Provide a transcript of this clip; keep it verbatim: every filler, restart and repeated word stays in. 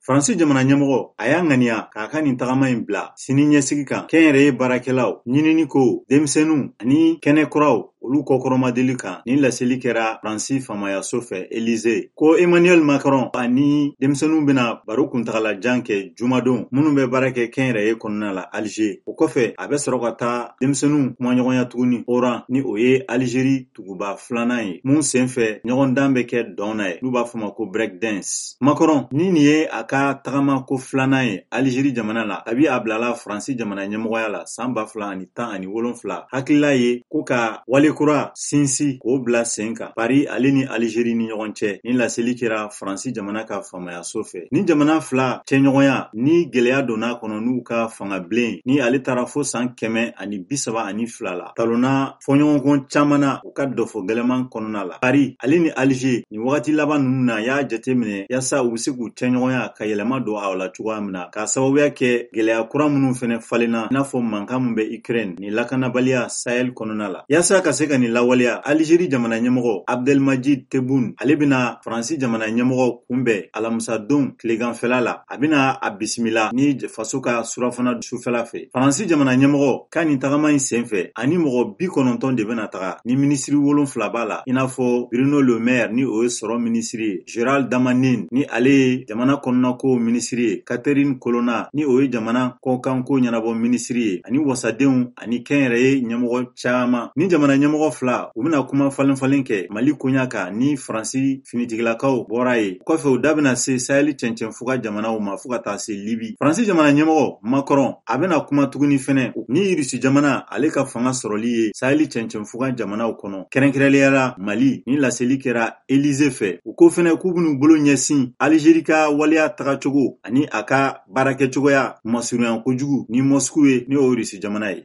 Faransi jamana ɲɛmɔgɔ a y'a ŋaniya k'a ka nin tagama in bila sini ɲɛsigi kan kɛnyɛrɛye baarakɛlaw, ɲinini ko, denmisɛnninw ani kɛnɛ kuraw olu kɔkɔrɔmadeli kan ni laseli kɛra Faransi famayaso fɛ Élysée ko Emmanuel Macron ani denmisɛnninw bena baro kuntagalajan kɛ jumadon minnu bɛ baara kɛ kɛnyɛrɛye kɔnɔna la Alger. O kɔfɛ a bɛ sɔrɔ ka taa denmisɛnninw kumaɲɔgɔnya tuguni Oran ni o ye Algérie tuguba filanan ye mun sen fɛ ɲɔgɔndan bɛ kɛ dɔn na ye n'u b'a fɔ ma ko break dance. Macron ni nin ye a ka tagama ko filanan ye Algérie jamana la kabi a bilala Faransi jamana ɲɛmɔgɔya la san ba fila ani tan ani wolonfila hakilila ye ko ka wale kura sinsi k'o bila sen kan Paris ale ni Algérie ni ɲɔgɔn cɛ ni laseli kɛra Faransi jamana ka famayaso fɛ. Ni jamana fila cɛɲɔgɔnya ni gwɛlɛya donna kɔnɔ n'u ka fanga bilen ni ale taara fo san kɛmɛ ani bi saba ani fila la talonna fɔɲɔgɔnkɔ caman na u ka dɔfɔ gɛlɛman kɔnɔna la. Paris ale ni Alger ni wagati laban ninnu na y'a jate minɛ yaasa u be se k'u cɛɲɔgɔnya ka yɛlɛma don a la cogoya min na k'a sababuya kɛ gwɛlɛya kura minnu fɛnɛ falenna i n'a fɔ mankan min bɛ Ukraine ni lakanabaliya Sahel kɔnɔna la. Yaasa ka se ka nin lawaleya Algérie jamana ɲɛmɔgɔ Abdelmadjid Tebboune ale bena Faransi jamana ɲɛmɔgɔ kunbɛn alamisadon tileganfɛla la a bena a bisimila ni faso ka surafana sufɛla fɛ. Faransi jamana ɲɛmɔgɔ ka nin tagama in sen fɛ ani mɔgɔ bi kɔnɔntɔn de bena taga ni minisiri wolonfila b'a la i n'a fɔ Bruno Le Maire ni o ye sɔrɔ minisiri ye, Gérald Darmanin ni ale ye jamana kɔnɔnako minisiri ye, Catherine Colonna ni o ye jamana kɔkanko ɲɛnabɔ minisiri ye ani wasadenw ani kɛnyɛrɛye ɲɛmɔgɔ caaman. Ni jamana ɲɛmɔgɔ fila u bena kuma falen falen kɛ Mali koɲa kan ni Faransi finitigilakaw bɔra ye. Kɔfɛ u da bena se Sahel cɛncɛnfuga jamanaw ma fɔɔ ka taa se Libi. Faransi jamana ɲɛmɔgɔ Macron a bena kuma tuguni fɛnɛ ni Rusi jamana ale ka fanga sɔrɔli ye Sahel cɛncɛnfuga jamanaw kɔnɔ kɛrɛnkɛrɛnliyala Mali ni laseli kɛra Élysée fɛ. U ko fɛnɛ k'u ben'u bolo ɲɛsin Algérie ka waleya tagacogo ani a ka baarakɛcogoya masurunya kojugu ni Moscou ye ni o Rusi jamana ye.